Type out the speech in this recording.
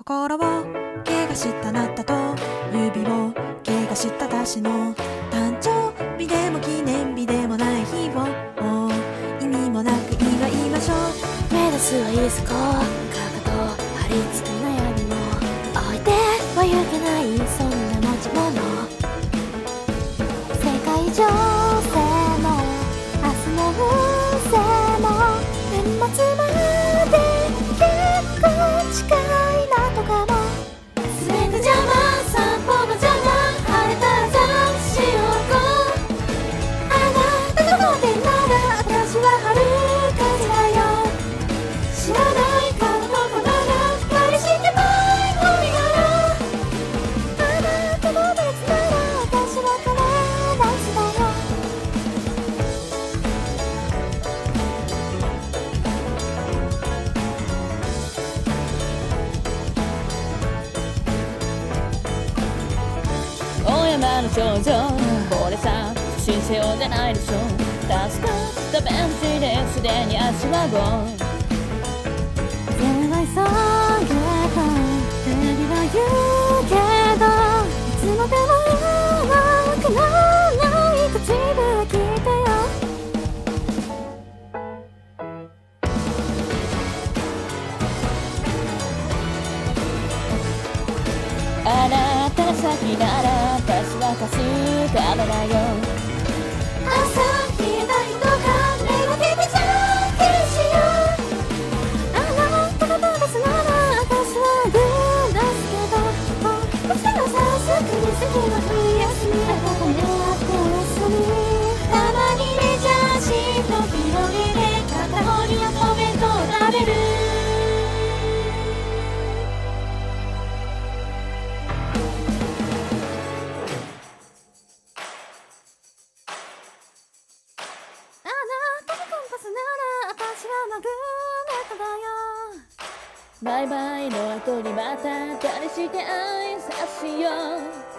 心を怪我したあなたと指を怪我した私の誕生日でも記念日でもない日をもう意味もなく祝いましょう。 目指すはいずこかかと張り付く悩みも置いてはゆけないそんな持ち物世界情勢も明日の運勢も年末まで結構近いなとかも全て邪魔散歩の邪魔晴れたら雑誌をこうあなたが待ってんなら私は春風だよ知らない顔のことが彼氏ってばいのみならあなたの別なら私はこれダンスだよ大山の頂上これさ初心者用じゃないでしょ助かったベンチですでに足は棒全部急げとテレビは言うけどいつまでもわからない口笛聞いてよあなたが先なら私はかすかめだよ朝消えた人が目がけてじゃんけんしようあなたがダメスなら私はグー出すけどこっちのさすくに席は冬休みだからねってお休みたまにレジャーシート広げて片方にはお弁当を食べるあなたのコンパスなら私はマグネットだよバイバイの後にまた誰して挨拶しよう